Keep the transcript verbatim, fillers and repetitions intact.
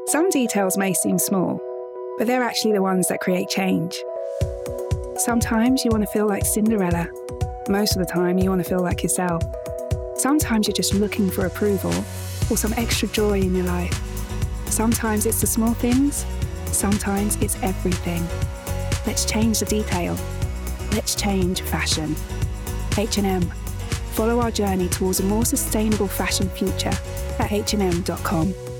Some details may seem small, but they're actually the ones that create change. Sometimes you want to feel like Cinderella. Most of the time, you want to feel like yourself. Sometimes you're just looking for approval or some extra joy in your life. Sometimes it's the small things. Sometimes it's everything. Let's change the detail. Let's change fashion. H and M. Follow our journey towards a more sustainable fashion future at h and m dot com.